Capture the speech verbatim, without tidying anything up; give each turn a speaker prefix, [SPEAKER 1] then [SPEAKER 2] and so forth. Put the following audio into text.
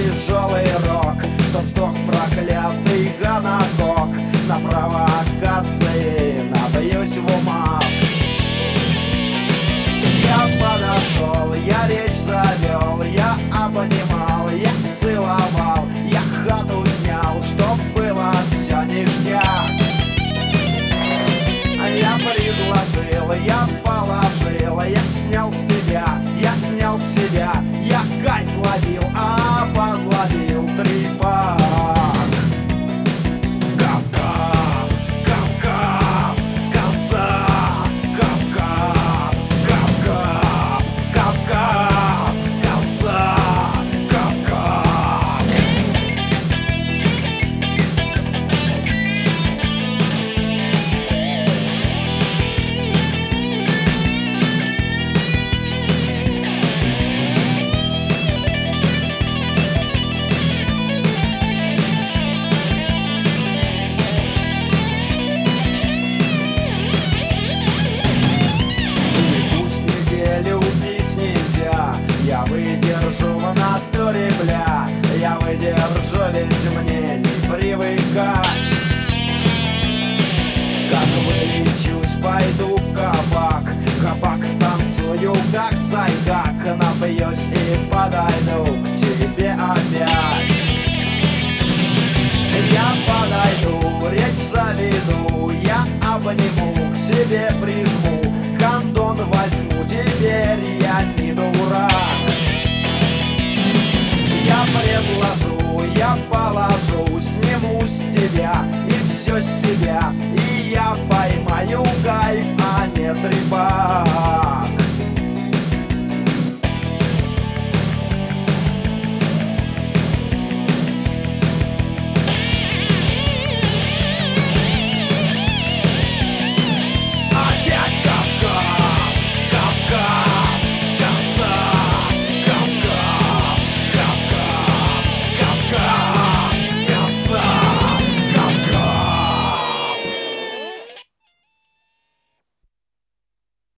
[SPEAKER 1] тяжелый рок, чтоб сдох проклятый гонокок. На провокации набьюсь в умат. Я подошел, я речь завел, я обнимал, я целовал, я хату снял, чтоб было все ништяк. Я предложил, я положил, я снял с тебя, я снял с себя, я кайф ловил, а подловил трипак. Кап-кап, кап-кап, с конца, кап-кап, кап-кап, кап-кап, с конца, кап-кап. Я выдержу в натуре, бля, я выдержу, ведь мне не привыкать. Как вылечусь, пойду в кабак, кабак станцую, как зайгак, напьюсь и подойду к тебе опять. Я подойду, речь заведу, я обниму, к себе прижму, кондон возьму, теперь я не дурак. Я предложу, я положу, сниму с тебя и все с себя, и я поймаю кайф, а не трепак.